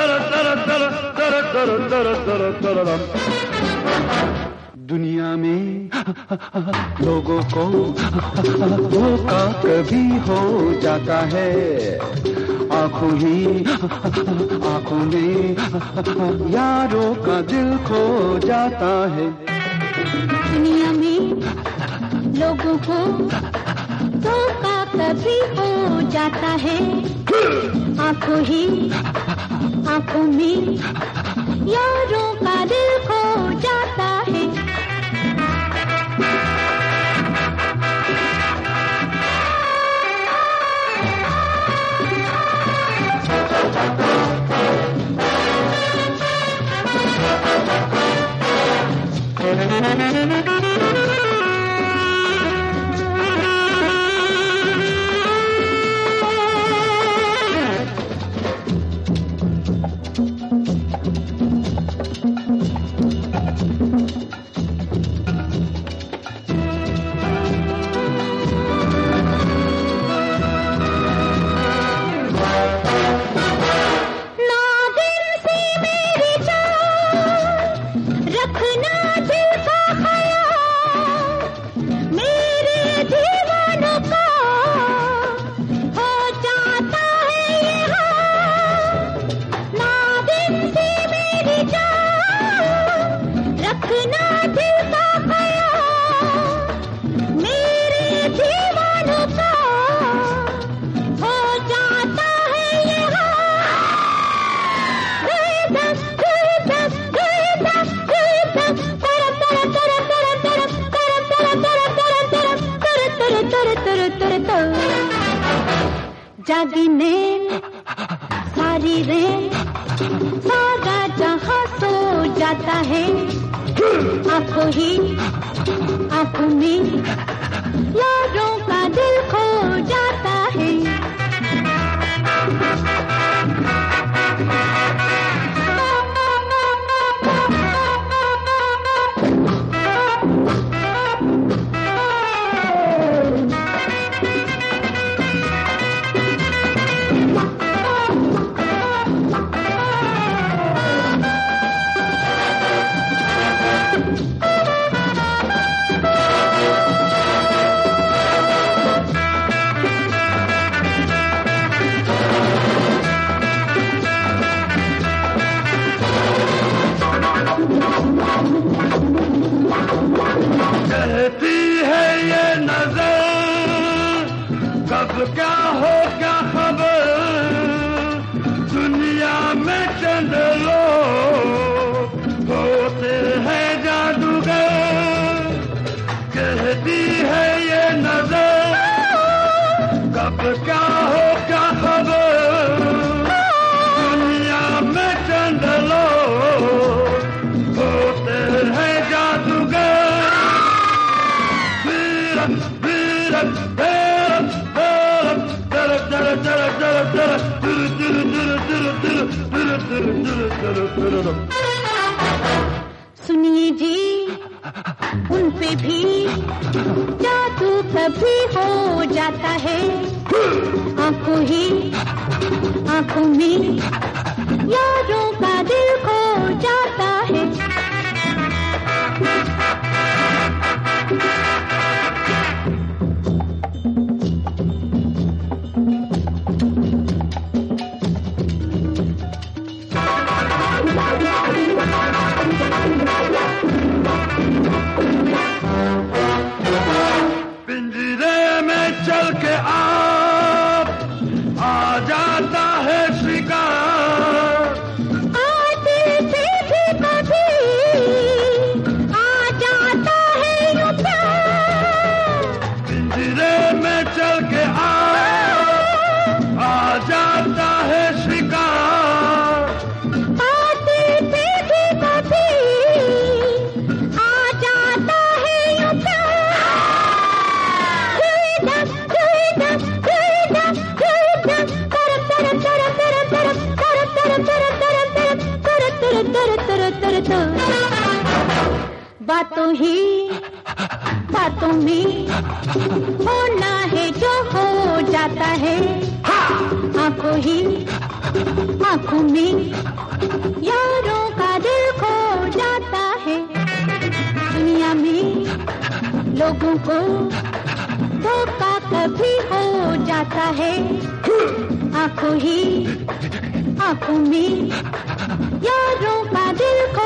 दुनिया में लोगों को धोखा कभी हो जाता है, आंखों में यारों का दिल खो जाता है। दुनिया में लोगों को धोखा कभी हो जाता है, आंखों में यारों का दिल खो जाता है। जागी नींद सारी रेत सारा जहां सो जाता है, आंखों में यारों का दिल खो जाता है। कहती है ये नजर कब क्या हो क्या खबर, दुनिया में चंद लोग होते हैं जादूगर। कहती है ये नजर कब क्या हो क्या खबर, दुनिया में चंद लोग होते हैं जादूगर। सुनिए जी, उन पे भी जादू कभी हो जाता है, आंखों में यारों का दिल खो जाता है। पिंजरे में चल के आप आ जाता है शिकार, आते से भी कभी आ जाता है यूं प्यार। पिंजरे में चल के आप आ जाता है शिकार, आते से भी कभी आ जाता है यूं प्यार। बातों में होना है जो हो जाता है, आंखों आंखों में यारों का दिल खो जाता है। दुनिया में लोगों को धोखा कभी हो जाता है। आंखों में यारों का दिल खो